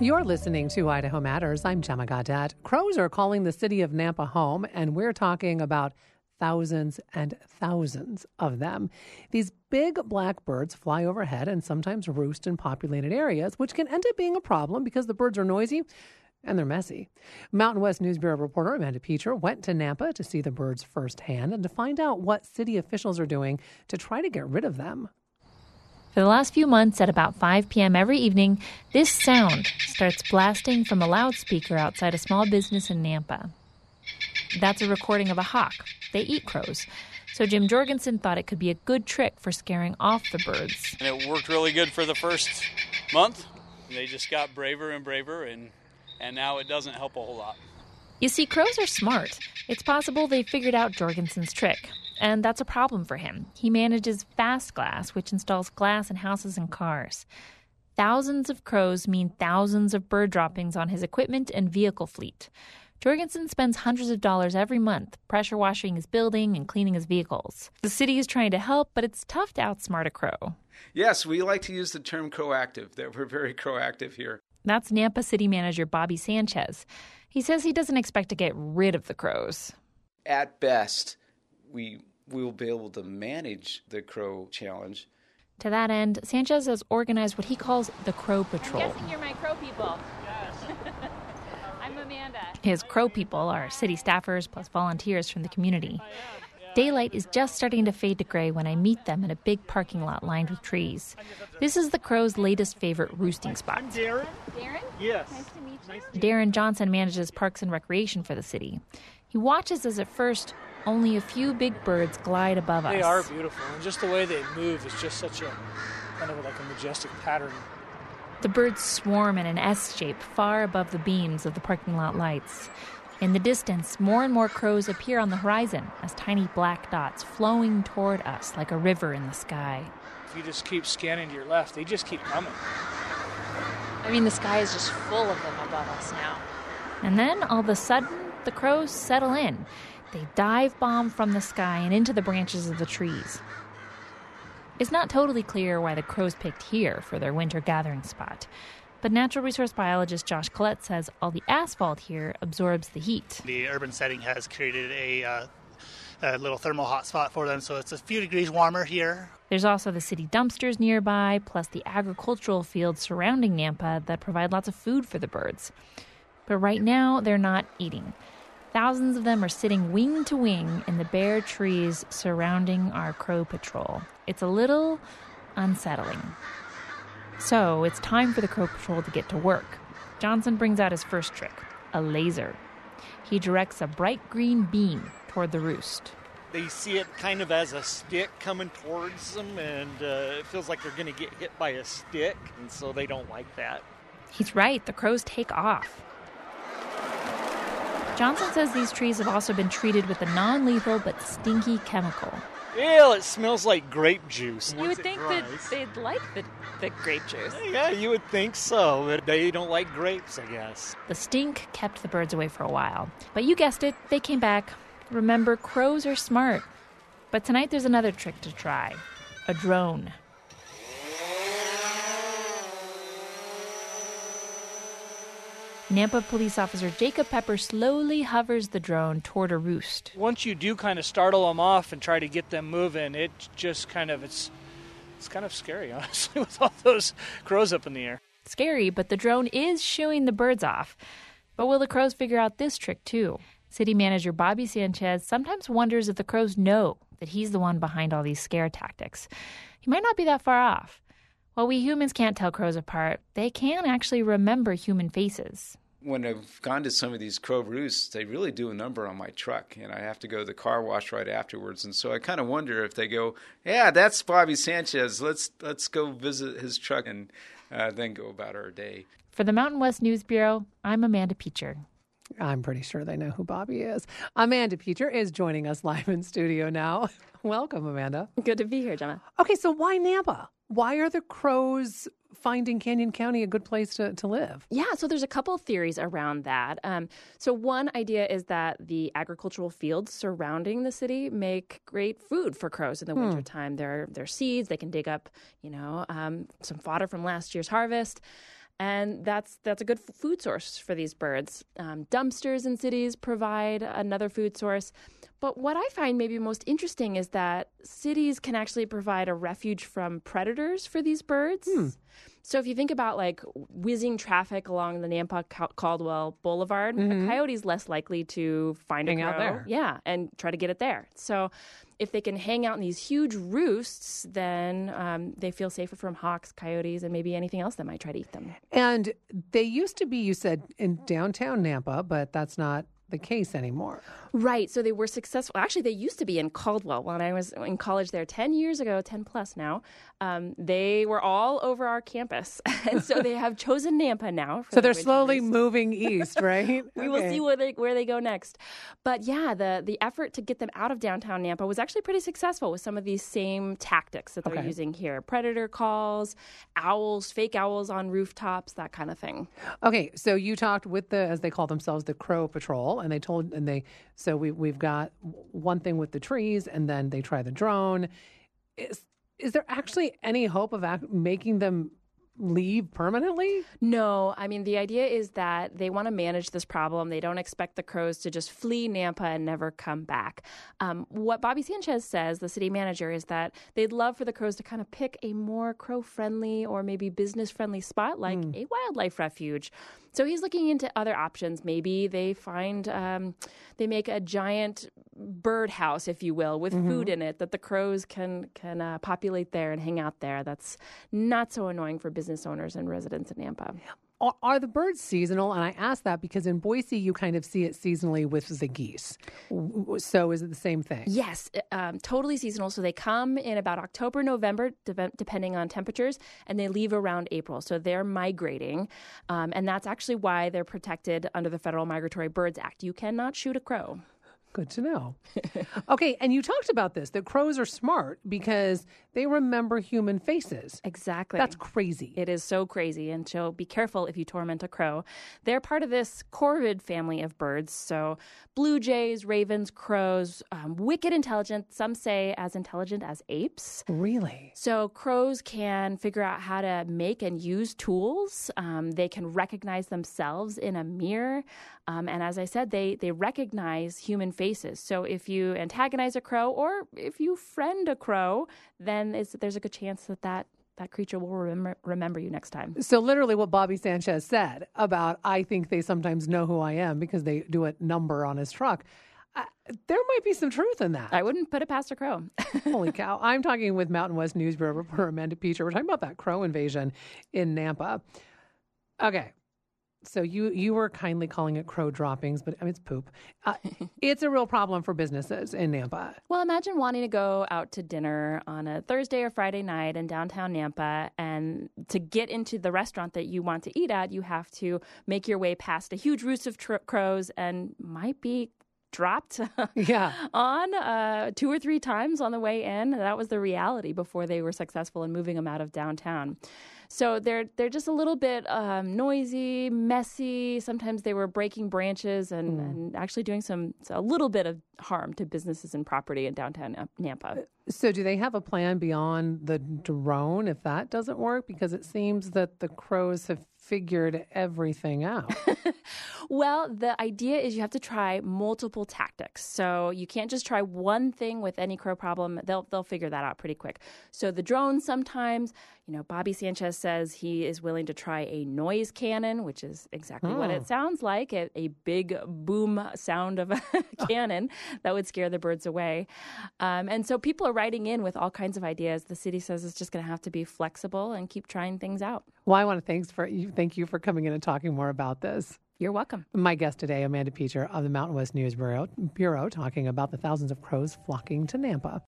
You're listening to Idaho Matters. I'm Gemma Gaudet. Crows are calling the city of Nampa home, and we're talking about thousands and thousands of them. These big black birds fly overhead and sometimes roost in populated areas, which can end up being a problem because the birds are noisy and they're messy. Mountain West News Bureau reporter Amanda Peacher went to Nampa to see the birds firsthand and to find out what city officials are doing to try to get rid of them. For the last few months, at about 5 p.m. every evening, this sound starts blasting from a loudspeaker outside a small business in Nampa. That's a recording of a hawk. They eat crows. So Jim Jorgensen thought it could be a good trick for scaring off the birds. And it worked really good for the first month. They just got braver and braver, and now it doesn't help a whole lot. You see, crows are smart. It's possible they figured out Jorgensen's trick. And that's a problem for him. He manages Fast Glass, which installs glass in houses and cars. Thousands of crows mean thousands of bird droppings on his equipment and vehicle fleet. Jorgensen spends hundreds of dollars every month pressure washing his building and cleaning his vehicles. The city is trying to help, but it's tough to outsmart a crow. Yes, we like to use the term proactive, that we're very proactive here. That's Nampa City Manager Bobby Sanchez. He says he doesn't expect to get rid of the crows. At best, we will be able to manage the crow challenge. To that end, Sanchez has organized what he calls the Crow Patrol. I'm guessing you're my crow people. Yes. I'm Amanda. His crow people are city staffers plus volunteers from the community. Daylight is just starting to fade to gray when I meet them in a big parking lot lined with trees. This is the crows' latest favorite roosting spot. I'm Darren. Darren? Yes. Nice to meet you. Darren Johnson manages parks and recreation for the city. He watches as at first only a few big birds glide above us. They are beautiful, and just the way they move is just such a kind of like a majestic pattern. The birds swarm in an S shape far above the beams of the parking lot lights. In the distance, more and more crows appear on the horizon as tiny black dots flowing toward us like a river in the sky. If you just keep scanning to your left, they just keep coming. I mean, the sky is just full of them above us now. And then, all of a sudden, the crows settle in. They dive bomb from the sky and into the branches of the trees. It's not totally clear why the crows picked here for their winter gathering spot. But natural resource biologist Josh Collette says all the asphalt here absorbs the heat. The urban setting has created a little thermal hotspot for them, so it's a few degrees warmer here. There's also the city dumpsters nearby, plus the agricultural fields surrounding Nampa that provide lots of food for the birds. But right now, they're not eating. Thousands of them are sitting wing to wing in the bare trees surrounding our crow patrol. It's a little unsettling. So it's time for the Crow Patrol to get to work. Johnson brings out his first trick, a laser. He directs a bright green beam toward the roost. They see it kind of as a stick coming towards them, and it feels like they're going to get hit by a stick, and so they don't like that. He's right. The crows take off. Johnson says these trees have also been treated with a non-lethal but stinky chemical. Ew, it smells like grape juice. You would think that they'd like the grape juice. Yeah, you would think so, but they don't like grapes, I guess. The stink kept the birds away for a while. But you guessed it, they came back. Remember, crows are smart. But tonight there's another trick to try. A drone. Nampa police officer Jacob Pepper slowly hovers the drone toward a roost. Once you do kind of startle them off and try to get them moving, it just kind of, it's kind of scary, honestly, with all those crows up in the air. Scary, but the drone is shooing the birds off. But will the crows figure out this trick too? City manager Bobby Sanchez sometimes wonders if the crows know that he's the one behind all these scare tactics. He might not be that far off. While we humans can't tell crows apart, they can actually remember human faces. When I've gone to some of these crow roosts, they really do a number on my truck, and I have to go to the car wash right afterwards. And so I kind of wonder if they go, yeah, that's Bobby Sanchez. Let's go visit his truck and then go about our day. For the Mountain West News Bureau, I'm Amanda Peacher. I'm pretty sure they know who Bobby is. Amanda Peacher is joining us live in studio now. Welcome, Amanda. Good to be here, Gemma. Okay, so why Nampa? Why are the crows finding Canyon County a good place to live? Yeah, so there's a couple theories around that. So one idea is that the agricultural fields surrounding the city make great food for crows in the wintertime. They're seeds. They can dig up, some fodder from last year's harvest. And that's a good food source for these birds. Dumpsters in cities provide another food source. But what I find maybe most interesting is that cities can actually provide a refuge from predators for these birds. So if you think about like whizzing traffic along the Nampa Caldwell Boulevard, a coyote's less likely to find a crow. Out there. Yeah, and try to get it there. So if they can hang out in these huge roosts, then they feel safer from hawks, coyotes, and maybe anything else that might try to eat them. And they used to be, you said, in downtown Nampa, but that's not the case anymore. Right. So they were successful. Actually, they used to be in Caldwell when I was in college there 10 years ago, 10 plus now. They were all over our campus. And so they have chosen Nampa now. So they're slowly moving east, right? We will see where they go next. But yeah, the effort to get them out of downtown Nampa was actually pretty successful with some of these same tactics that they're using here. Predator calls, owls, fake owls on rooftops, that kind of thing. Okay, so you talked with the, as they call themselves, the Crow Patrol, so we've got one thing with the trees, and then they try the drone. Is there actually any hope of making them leave permanently? No. I mean, the idea is that they want to manage this problem. They don't expect the crows to just flee Nampa and never come back. What Bobby Sanchez says, the city manager, is that they'd love for the crows to kind of pick a more crow-friendly or maybe business-friendly spot like a wildlife refuge. So he's looking into other options. Maybe they find, they make a giant birdhouse, if you will, with food in it that the crows can populate there and hang out there. That's not so annoying for business owners and residents in Nampa. Are the birds seasonal? And I ask that because in Boise, you kind of see it seasonally with the geese. So is it the same thing? Yes, totally seasonal. So they come in about October, November, depending on temperatures, and they leave around April. So they're migrating. And that's actually why they're protected under the Federal Migratory Birds Act. You cannot shoot a crow. Good to know. Okay, and you talked about this, that crows are smart because they remember human faces. Exactly. That's crazy. It is so crazy, and so be careful if you torment a crow. They're part of this corvid family of birds, so blue jays, ravens, crows, wicked intelligent, some say as intelligent as apes. Really? So crows can figure out how to make and use tools. They can recognize themselves in a mirror. And as I said, they recognize human faces. So if you antagonize a crow or if you friend a crow, then there's a good chance that creature will remember you next time. So literally what Bobby Sanchez said about, I think they sometimes know who I am because they do a number on his truck. There might be some truth in that. I wouldn't put it past a crow. Holy cow. I'm talking with Mountain West News Bureau reporter Amanda Peacher. We're talking about that crow invasion in Nampa. Okay. So you were kindly calling it crow droppings, but I mean, it's poop. It's a real problem for businesses in Nampa. Well, imagine wanting to go out to dinner on a Thursday or Friday night in downtown Nampa, and to get into the restaurant that you want to eat at, you have to make your way past a huge roost of crows and might be dropped on 2 or 3 times on the way in. That was the reality before they were successful in moving them out of downtown. So they're just a little bit noisy, messy. Sometimes they were breaking branches and actually doing a little bit of harm to businesses and property in downtown Nampa. So do they have a plan beyond the drone if that doesn't work? Because it seems that the crows have figured everything out. Well, the idea is you have to try multiple tactics. So you can't just try one thing with any crow problem. They'll figure that out pretty quick. So the drone sometimes, Bobby Sanchez says he is willing to try a noise cannon, which is exactly what it sounds like, a big boom sound of a cannon that would scare the birds away. And so people are writing in with all kinds of ideas. The city says it's just going to have to be flexible and keep trying things out. Well, I want to thank you for coming in and talking more about this. You're welcome. My guest today, Amanda Peacher of the Mountain West News Bureau, talking about the thousands of crows flocking to Nampa.